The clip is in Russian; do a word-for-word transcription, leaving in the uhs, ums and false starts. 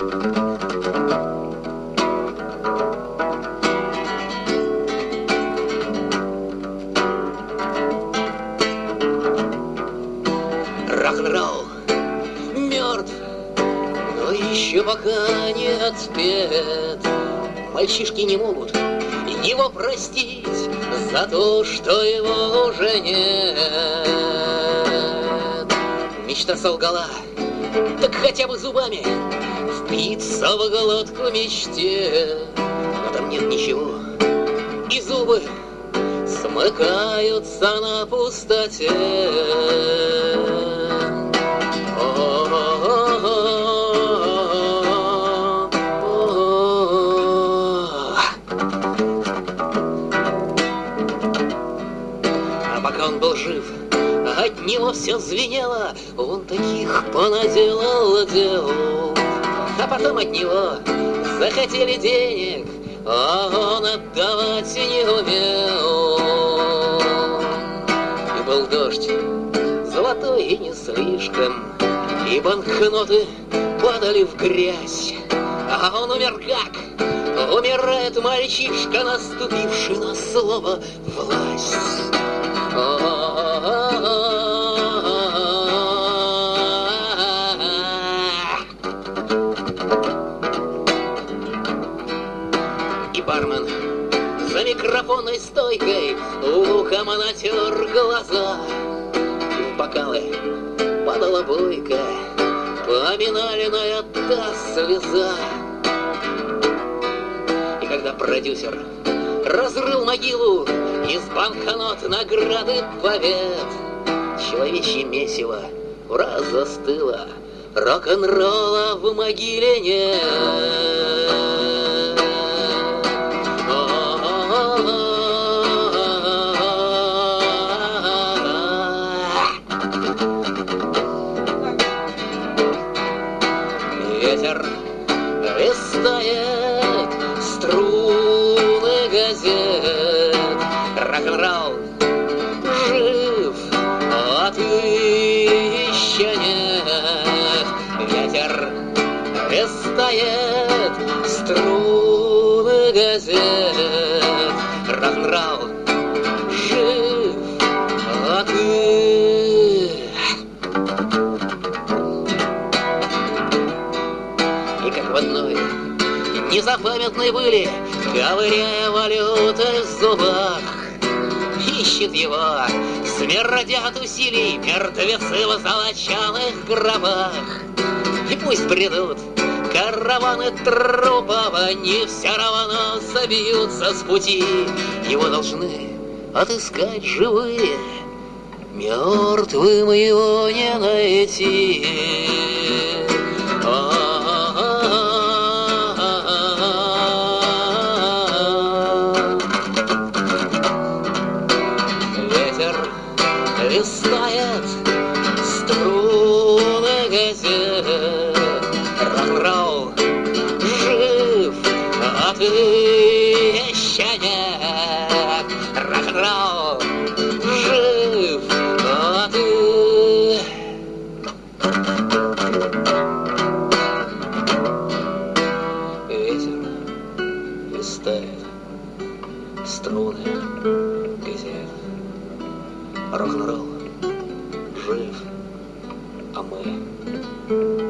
Рок-н-ролл мертв, но еще пока не отпет. Мальчишки не могут его простить за то, что его уже нет. Мечта солгала, так хотя бы зубами впиться в глотку мечте. Но там нет ничего, и зубы смыкаются на пустоте. А пока он был жив, от него все звенело, он таких понаделал дел. А потом от него захотели денег, а он отдавать не умел. И был дождь, золотой и не слишком, и банкноты падали в грязь. А он умер как? Умирает мальчишка, наступивший на слово власть. И бармен за микрофонной стойкой луком натер глаза. И в бокалы падала бойко поминаленная та слеза. И когда продюсер разрыл могилу из банкнот награды побед, человечье месиво враз застыло, рок-н-ролла в могиле нет. Ветер листает струны газет. Рок-н-ролл жив, а ты еще нет. Ветер листает струны газет. Рок-н-ролл жив, а ты... И как в одной незапамятной были, ковыряя валютой в зубах, ищет его, смердят усилий мертвецы в золочаных гробах. И пусть бредут караваны трупов, они все равно собьются с пути. Его должны отыскать живые, мертвым его не найти. Листает струны газет. Рок-н-ролл жив, а ты еще нет. Рок-н-ролл жив, а ты... Ветер листает струны газет. Рок-н-ролл жив, а мы